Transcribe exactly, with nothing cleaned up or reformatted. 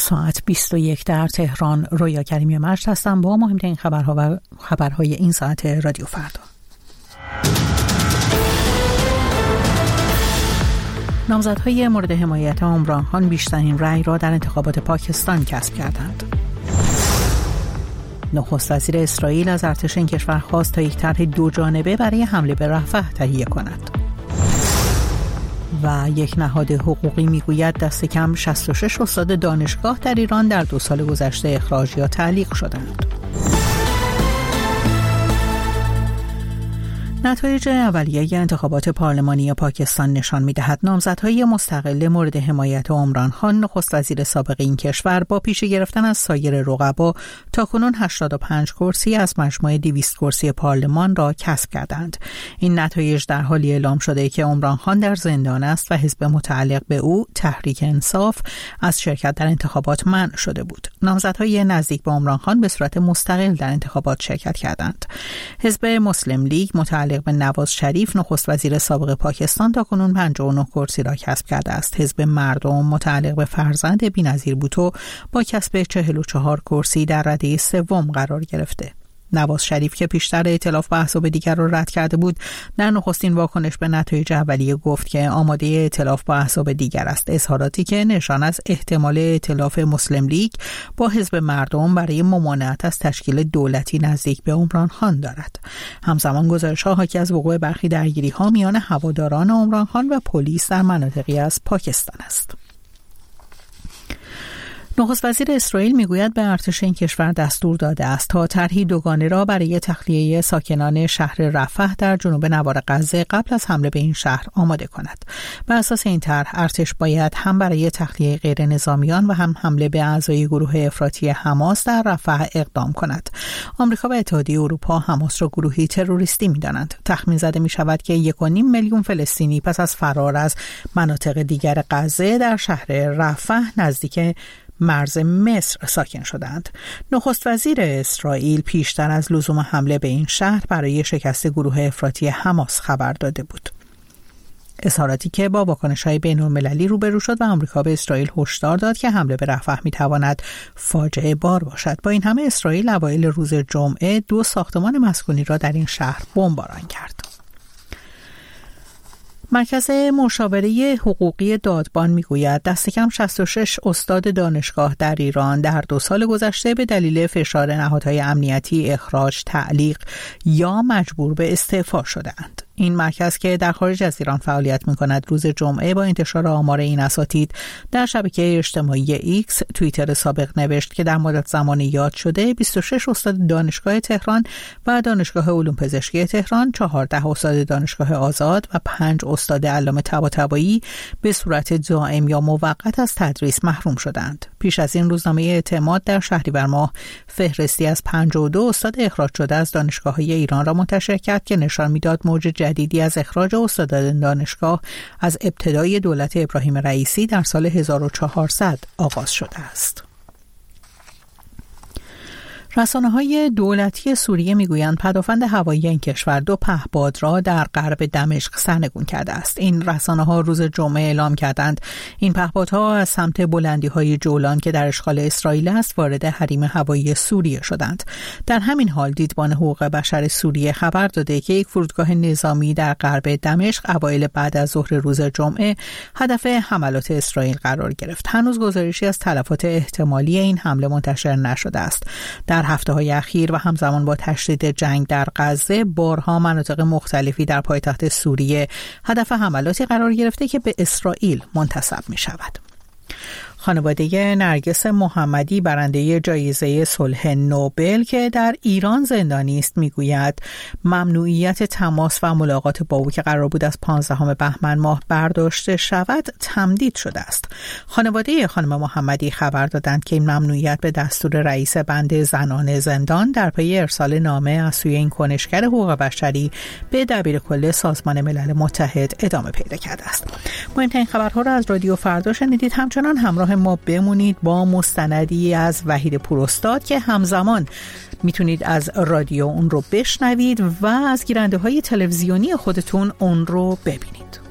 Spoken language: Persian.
ساعت بیست و یک در تهران. رویا کریمی مجد هستم با مهمترین خبرها و خبرهای این ساعت رادیو فردا. نامزدهای مورد حمایت عمران خان بیشترین رأی را در انتخابات پاکستان کسب کردند. نخست وزیر اسرائیل از ارتش این کشور خواست تا یک طرح دو جانبه برای حمله به رفح تهیه کند. و یک نهاد حقوقی میگوید دست کم شصت و شش استاد دانشگاه در ایران در دو سال گذشته اخراج یا تعلیق شدند. نتایج اولیه انتخابات پارلمانی پاکستان نشان می‌دهد نامزدهای مستقل مورد حمایت عمران خان نخست وزیر سابق این کشور با پیش گرفتن از سایر رقبا تاکنون هشتاد و پنج کرسی از مجموع دویست کرسی پارلمان را کسب کردند. این نتایج در حالی اعلام شده که عمران خان در زندان است و حزب متعلق به او تحریک انصاف از شرکت در انتخابات منع شده بود. نامزدهای نزدیک به عمران خان به صورت مستقل در انتخابات شرکت کردند. حزب مسلم لیگ متعلق به نواز شریف نخست وزیر سابق پاکستان تاکنون پنجاه و نه کرسی را کسب کرده است. حزب مردم متعلق به فرزند بی‌نظیر بوتو با کسب چهل و چهار کرسی در رده سوم قرار گرفته. نواز شریف که پیشتر ائتلاف با احزاب دیگر را رد کرده بود در نخستین واکنش به نتایج اولیه گفت که آماده ائتلاف با احزاب دیگر است، اظهاراتی که نشان از احتمال ائتلاف مسلم لیگ با حزب مردم برای ممانعت از تشکیل دولتی نزدیک به عمران خان دارد. همزمان گزارش‌ها حاکی از وقوع برخی درگیری‌ها میان هواداران عمران خان و پلیس در مناطقی از پاکستان است. نخست وزیر اسرائیل میگوید به ارتش این کشور دستور داده است تا طرحی دوگانه را برای تخلیه ساکنان شهر رفح در جنوب نوار غزه قبل از حمله به این شهر آماده کند. بر اساس این طرح ارتش باید هم برای تخلیه غیر نظامیان و هم حمله به اعضای گروه افراطی حماس در رفح اقدام کند. آمریکا و اتحادیه اروپا حماس را گروهی تروریستی می‌دانند. تخمین زده می‌شود که یک و نیم میلیون فلسطینی پس از فرار از مناطق دیگر غزه در شهر رفح نزدیک مرز مصر ساکن شدند. نخست وزیر اسرائیل پیشتر از لزوم حمله به این شهر برای شکست گروه افراطی حماس خبر داده بود. اظهاراتی که با واکنش‌های بین‌المللی روبرو شد و آمریکا به اسرائیل هشدار داد که حمله به رفح می‌تواند فاجعه بار باشد. با این همه اسرائیل اوایل روز جمعه دو ساختمان مسکونی را در این شهر بمباران کرد. مرکز مشاوره حقوقی دادبان میگوید دست کم شصت و شش استاد دانشگاه در ایران در دو سال گذشته به دلیل فشار نهادهای امنیتی اخراج، تعلیق یا مجبور به استعفا شده‌اند. این مرکز که در خارج از ایران فعالیت می‌کند روز جمعه با انتشار آمار این اساتید در شبکه اجتماعی ایکس توییتر سابق نوشت که در مدت زمان یاد شده بیست و شش استاد دانشگاه تهران و دانشگاه علوم پزشکی تهران، چهارده استاد دانشگاه آزاد و پنج استاد علامه طباطبایی به صورت دائم یا موقت از تدریس محروم شدند. پیش از این روزنامه اعتماد در شهریور ماه فهرستی از پنجاه و دو استاد اخراج شده از دانشگاه‌های ایران را منتشر کرد که نشان می‌داد موج جدیدی از اخراج استادان دانشگاه از ابتدای دولت ابراهیم رئیسی در سال هزار و چهارصد آغاز شده است. رسانه‌های دولتی سوریه میگویند پدافند هوایی این کشور دو پهپاد را در غرب دمشق سرنگون کرده است. این رسانه‌ها روز جمعه اعلام کردند این پهپادها از سمت بلندی‌های جولان که در اشغال اسرائیل است وارد حریم هوایی سوریه شدند. در همین حال دیدبان حقوق بشر سوریه خبر داده که یک فرودگاه نظامی در غرب دمشق اوایل بعد از ظهر روز جمعه هدف حملات اسرائیل قرار گرفت. هنوز گزارشی از تلفات احتمالی این حمله منتشر نشده است. در هفته‌های اخیر و همزمان با تشدید جنگ در غزه بارها مناطق مختلفی در پایتخت سوریه هدف حملاتی قرار گرفته که به اسرائیل منتسب می‌شود. خانواده نرگس محمدی برنده جایزه صلح نوبل که در ایران زندانی است میگوید ممنوعیت تماس و ملاقات با او که قرار بود از پانزدهم بهمن ماه برداشته شود تمدید شده است. خانواده خانم محمدی خبر دادند که این ممنوعیت به دستور رئیس بند زنان زندان در پی ارسال نامه از سوی این کنشگر حقوق بشری به دبیرکل سازمان ملل متحد ادامه پیدا کرده است. مهمترین خبرها را از رادیو فردا شنیدید. همچنان همراه ما بمونید با مستندی از وحید پوراستاد که همزمان میتونید از رادیو اون رو بشنوید و از گیرنده های تلویزیونی خودتون اون رو ببینید.